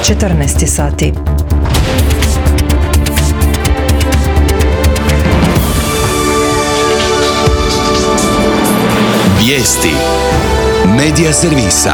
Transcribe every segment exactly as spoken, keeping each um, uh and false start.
četrnaest sati. Vijesti Medija servisa.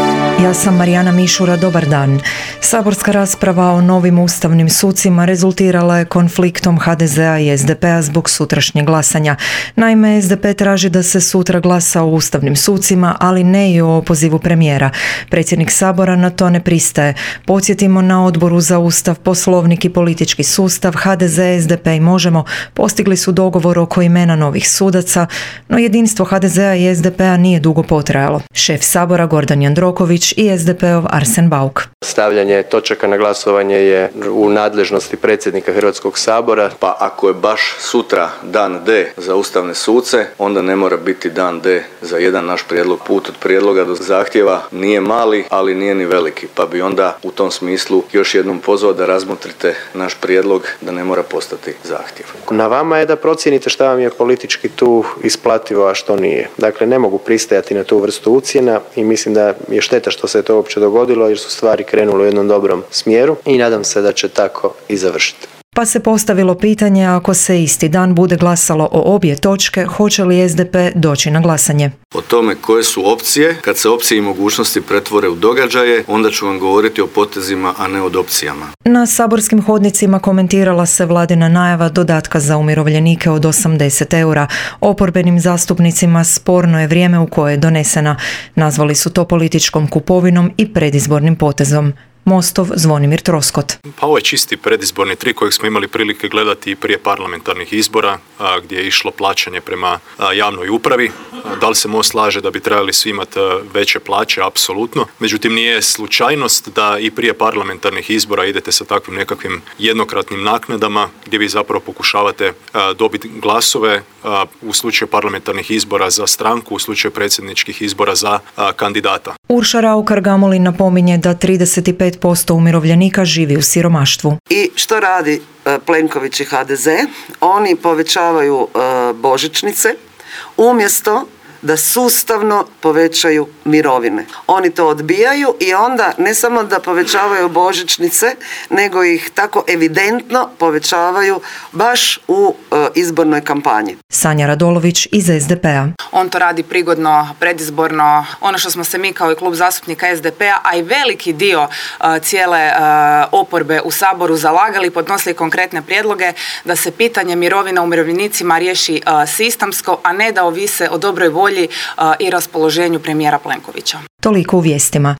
Ja sam Marijana Mišura, dobar dan. Saborska rasprava o novim ustavnim sucima rezultirala je konfliktom ha de zea i es de pea zbog sutrašnjeg glasanja. Naime, es de pe traži da se sutra glasa o ustavnim sucima, ali ne i o opozivu premijera. Predsjednik Sabora na to ne pristaje. Podsjetimo, na Odboru za Ustav, Poslovnik i politički sustav ha de ze, es de pe i Možemo postigli su dogovor oko imena novih sudaca, no jedinstvo ha de zea i es de pea nije dugo potrajalo. Šef Sabora Gordan Jandroković i es de peov Arsen Bauk. Stavljanje točaka na glasovanje je u nadležnosti predsjednika Hrvatskog sabora. Pa ako je baš sutra dan D za ustavne suce, onda ne mora biti dan D za jedan naš prijedlog. Put od prijedloga do zahtjeva nije mali, ali nije ni veliki, pa bi onda u tom smislu još jednom pozvao da razmotrite naš prijedlog da ne mora postati zahtjev. Na vama je da procijenite šta vam je politički tu isplativo, a što nije. Dakle, ne mogu pristajati na tu vrstu ucjena i mislim da je šteta što se to uopće dogodilo, jer su stvari krenule u jednom dobrom smjeru i nadam se da će tako i završiti. Pa se postavilo pitanje, ako se isti dan bude glasalo o obje točke, hoće li es de pe doći na glasanje? O tome koje su opcije, kad se opcije i mogućnosti pretvore u događaje, onda ću vam govoriti o potezima, a ne od opcijama. Na saborskim hodnicima komentirala se vladina najava dodatka za umirovljenike od osamdeset eura. Oporbenim zastupnicima sporno je vrijeme u koje je donesena. Nazvali su to političkom kupovinom i predizbornim potezom. Mostov Zvonimir Troskot. Pa ovo je čisti predizborni trik kojeg smo imali prilike gledati i prije parlamentarnih izbora, a, gdje je išlo plaćanje prema a, javnoj upravi. A, da li se Most slaže da bi trebali svi imati veće plaće? Apsolutno. Međutim, nije slučajnost da i prije parlamentarnih izbora idete sa takvim nekakvim jednokratnim naknadama gdje vi zapravo pokušavate a, dobiti glasove a, u slučaju parlamentarnih izbora za stranku, u slučaju predsjedničkih izbora za a, kandidata. Urša Raukar-Gamulin napominje da trideset pet posto umirovljenika živi u siromaštvu. I što radi Plenković i ha de ze? Oni povećavaju božićnice umjesto da sustavno povećaju mirovine. Oni to odbijaju i onda ne samo da povećavaju božićnice, nego ih tako evidentno povećavaju baš u e, izbornoj kampanji. Sanja Radolović iz es de pea. On to radi prigodno, predizborno, ono što smo se mi kao i klub zastupnika es de pea, a i veliki dio uh, cijele uh, oporbe u Saboru zalagali, podnosili konkretne prijedloge da se pitanje mirovina umirovljenicima riješi uh, sistemsko, a ne da ovise o dobroj volji uh, i raspoloženju premijera Plenkovića. Toliko u vijestima.